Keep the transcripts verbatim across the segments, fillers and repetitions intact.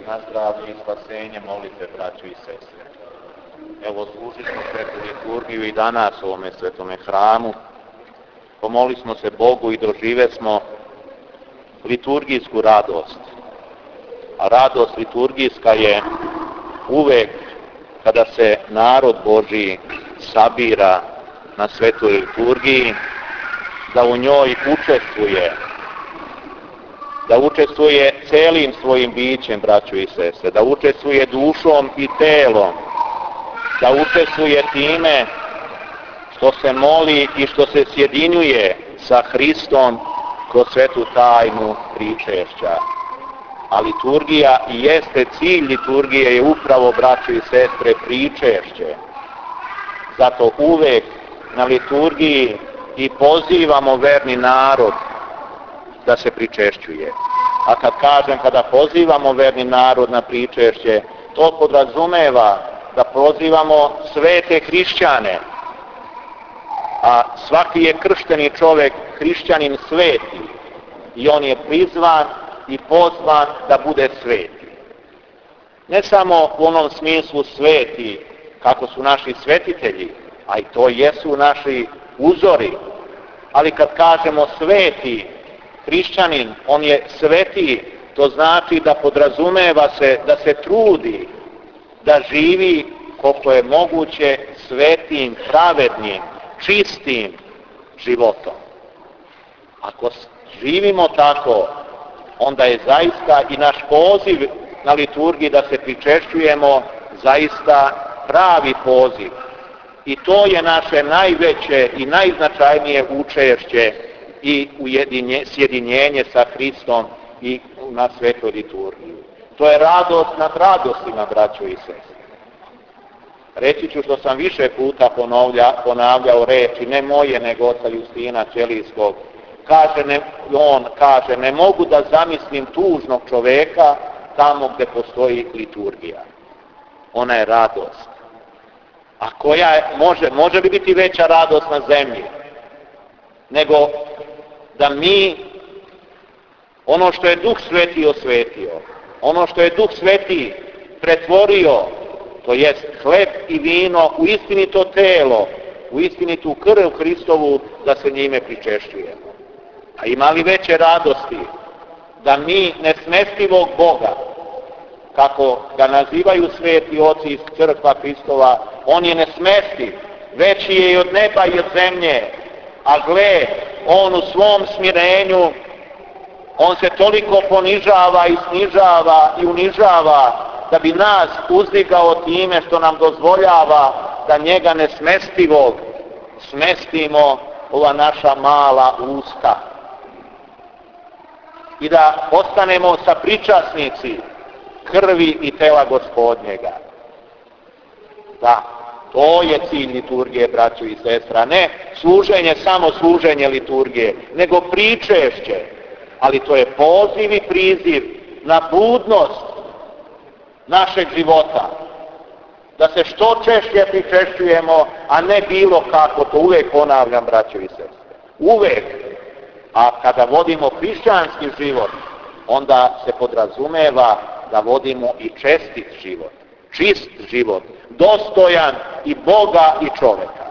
na zdravlje i spasenje molite, braćo i sestre. Evo, služili smo svetu liturgiju i danas u ovome svetome hramu. Pomoli smo se Bogu i dožive smo liturgijsku radost. A radost liturgijska je uvek kada se narod Božji sabira na svetoj liturgiji, da u njoj učestvuje, da učestvuje celim svojim bićem, braćo i sestre, da učestvuje dušom i telom, da učestvuje time što se moli i što se sjedinjuje sa Hristom kroz svetu tajnu pričešća. A liturgija i jeste cilj liturgije je upravo, braćo i sestre, pričešće. Zato uvek na liturgiji i pozivamo verni narod da se pričešćuje. A kad kažem kada pozivamo verni narod na pričešće, to podrazumeva da pozivamo svete hrišćane, a svaki je kršteni čovjek hrišćanin sveti i on je prizvan i pozvan da bude sveti. Ne samo u onom smislu sveti kako su naši svetitelji, a i to jesu naši uzori, ali kad kažemo sveti hrišćanin, on je sveti, to znači da podrazumeva se da se trudi, da živi koliko je moguće svetim, pravednim, čistim životom. Ako živimo tako, onda je zaista i naš poziv na liturgiji da se pričešćujemo zaista pravi poziv. I to je naše najveće i najznačajnije učešće i ujedinje, sjedinjenje sa Hristom i na svetoj liturgiji. To je radost nad radostima, braćo i sestre. Reći ću što sam više puta ponavlja, ponavljao reči, ne moje, nego oca Justina Ćelijskog. Kaže, ne, on kaže, ne mogu da zamislim tužnog čoveka tamo gdje postoji liturgija. Ona je radost. A koja je, može, može li biti veća radost na zemlji nego da mi ono što je Duh Sveti osvetio, ono što je Duh Sveti pretvorio, to jest hleb i vino u istinito telo, u istinitu krv Hristovu, da se njime pričešćujemo. A ima li veće radosti da mi nesmestivog Boga, kako ga nazivaju sveti oci iz crkva Hristova, on je nesmestiv, veći je i od neba i od zemlje, a gle, on u svom smirenju, on se toliko ponižava i snižava i unižava, da bi nas uzdigao time što nam dozvoljava da njega nesmestivog smestimo ova naša mala usta. I da ostanemo sa pričasnici krvi i tela Gospodnjega. Da, to je cilj liturgije, braćo i sestra. Ne služenje, samo služenje liturgije, nego pričešće. Ali to je poziv i priziv na budnost našeg života. Da se što češće pričešćujemo, a ne bilo kako, to uvijek ponavljam, braćo i sestre. Uvijek. A kada vodimo hrišćanski život, onda se podrazumeva da vodimo i čestit život, čist život, dostojan i Boga i čovjeka.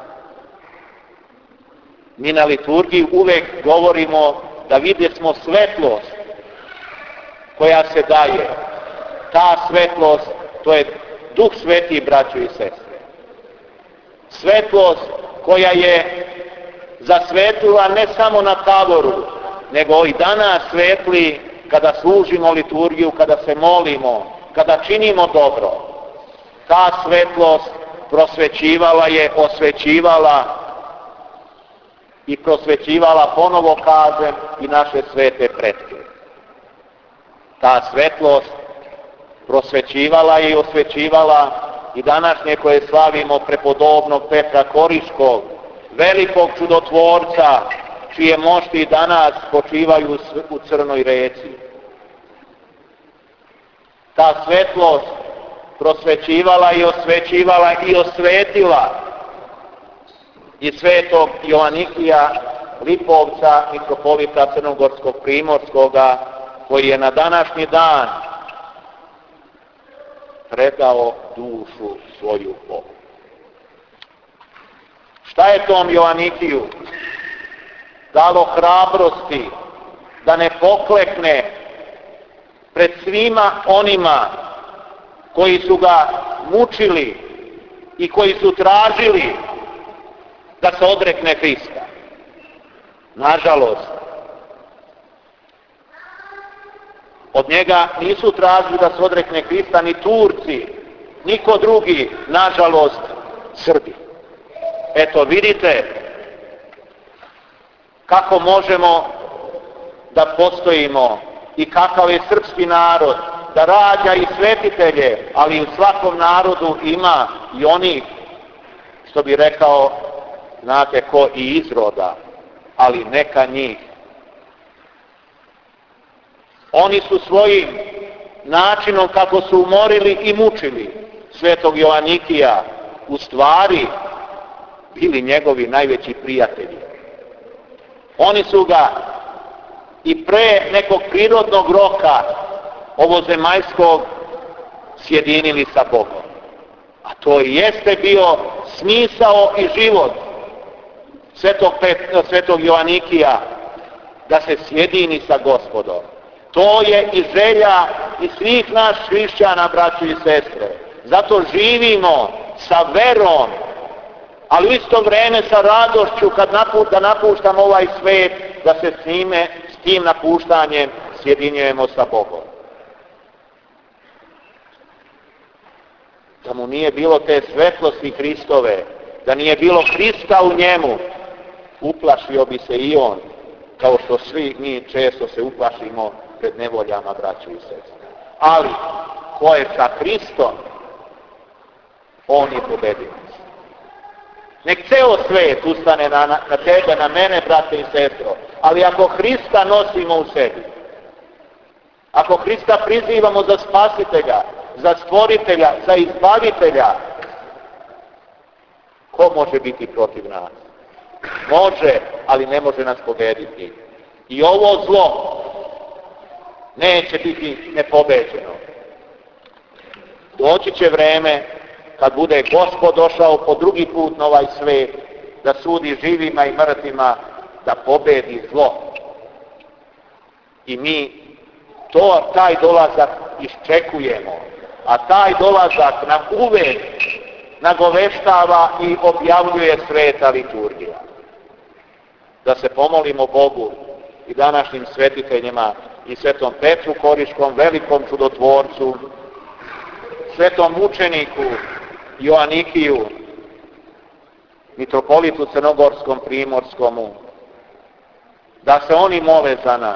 Mi na liturgiji uvijek govorimo da vidimo svetlost koja se daje. Ta svetlost, to je Duh Sveti, braćo i sestre. Svetlost koja je zasvetila ne samo na Tavoru, nego i danas svetli kada služimo liturgiju, kada se molimo, kada činimo dobro. Ta svetlost prosvećivala je, osvećivala i prosvećivala, ponovo kažem, i naše svete pretke. Ta svetlost prosvećivala je i osvećivala i današnje koje slavimo prepodobnog Petra Koriškog, velikog čudotvorca, čije mošti danas počivaju u Crnoj reci. Ta svetlost prosvećivala i osvećivala i osvetila i svetog Joanikija Lipovca, mitropolita Crnogorskog Primorskoga, koji je na današnji dan predao dušu svoju Bogu. Šta je tom Joanikiju dalo hrabrosti da ne poklekne pred svima onima koji su ga mučili i koji su tražili da se odrekne Hrista? Nažalost, od njega nisu tražili da se odrekne Hrista ni Turci, niko drugi, nažalost, Srbi. Eto, vidite kako možemo da postojimo i kakav je srpski narod, da rađa i svetitelje, ali u svakom narodu ima i oni, što bi rekao, znate ko, i izroda, ali neka njih. Oni su svojim načinom kako su umorili i mučili svetog Joanikija u stvari bili njegovi najveći prijatelji. Oni su ga i pre nekog prirodnog roka ovozemaljskog sjedinili sa Bogom. A to i jeste bio smisao i život svetog, Pet, svetog Joanikija, da se sjedini sa Gospodom. To je i želja i svih nas hrišćana, braćo i sestre. Zato živimo sa verom, ali u isto vreme sa radošću kad napu, da napuštamo ovaj svet, da se s njime, s tim napuštanjem sjedinjujemo sa Bogom. Da mu nije bilo te svetlosti Hristove, da nije bilo Hrista u njemu, uplašio bi se i on, kao što svi mi često se uplašimo pred nevoljama, braćo i sestre. Ali, ko je sa Hristom, on je pobedilac. Nek ceo svet ustane na, na tebe, na mene, brate i sestro, ali ako Hrista nosimo u sebi, ako Hrista prizivamo za spasitelja, za stvoritelja, za izbavitelja, ko može biti protiv nas? Može, ali ne može nas pobediti. I ovo zlo neće biti nepobeđeno. Doći će vreme kad bude Gospod došao po drugi put na ovaj svet, da sudi živima i mrtvima, da pobedi zlo. I mi to, taj dolazak iščekujemo, a taj dolazak nam uvek nagoveštava i objavljuje sveta liturgija. Da se pomolimo Bogu i današnjim svetiteljima i svetom Petru Koriškom, velikom čudotvorcu, svetom mučeniku Joanikiju, mitropolitu crnogorskom, primorskomu, da se oni mole za nas,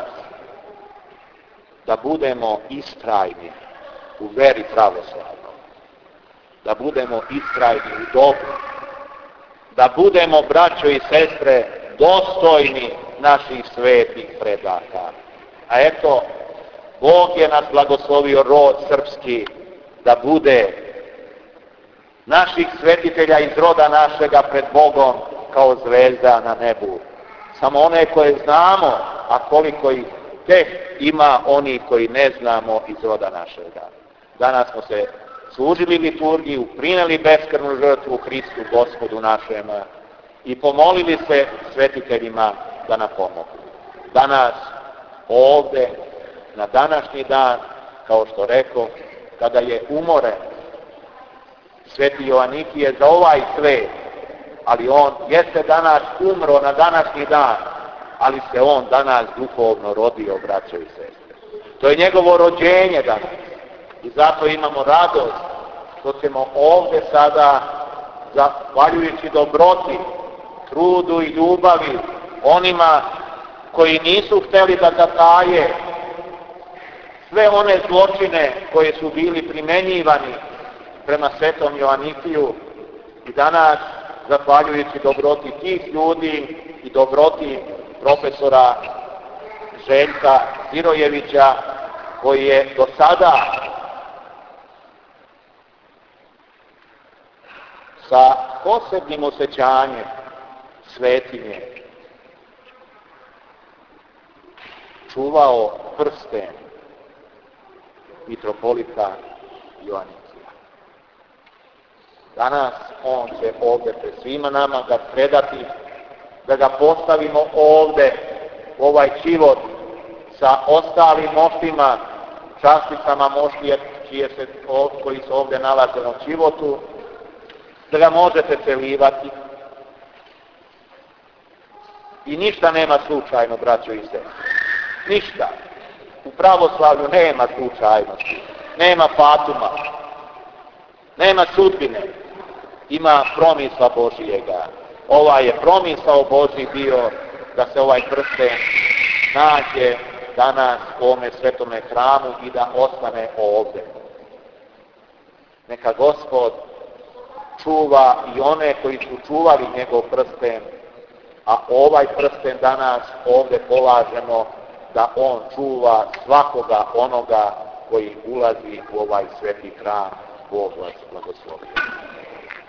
da budemo istrajni u veri pravoslavnoj, da budemo istrajni u dobru, da budemo, braćo i sestre, dostojni naših svetih predaka. A eto, Bog je nas blagoslovio rod srpski da bude naših svetitelja iz roda našega pred Bogom kao zvezda na nebu. Samo one koje znamo, a koliko ih tek ima oni koji ne znamo iz roda našega. Danas smo se služili liturgiju, prineli beskrvnu žrtvu Hristu Gospodu našem i pomolili se svetiteljima da nam pomogu. Danas, ovde, na današnji dan, kao što rekao, kada je umoren sveti Joanikije za ovaj svet, ali on jeste danas umro na današnji dan, ali se on danas duhovno rodio, braćo i sestre. To je njegovo rođenje danas. I zato imamo radost što ćemo ovde sada, zahvaljujući dobroti, trudu i ljubavi onima koji nisu hteli da zataje sve one zločine koje su bili primenjivani prema svetom Joanikiju, i danas, zahvaljujući dobroti tih ljudi i dobroti profesora Željka Zirojevića, koji je do sada sa posebnim osjećanjem svetinje čuvao prsten mitropolita Joanikija. Danas on će ovdje pred svima nama ga predati, da ga postavimo ovdje, ovaj čivot, sa ostalim moštima, časticama moštije čije se, koji se ovdje nalaze na čivotu, da ga možete prelivati. I ništa nema slučajno, braćo i sestre. Ništa. U pravoslavlju nema slučajnosti, nema fatuma, nema sudbine, ima promisla Božijega. Ovaj je promisao Božji bio da se ovaj prsten nađe danas u ovome svetome hramu i da ostane ovdje. Neka Gospod čuva i one koji su čuvali njegov prsten, a ovaj prsten danas ovdje polažemo da on čuva svakoga onoga koji ulazi u ovaj sveti hram. Bog vas blagoslovio.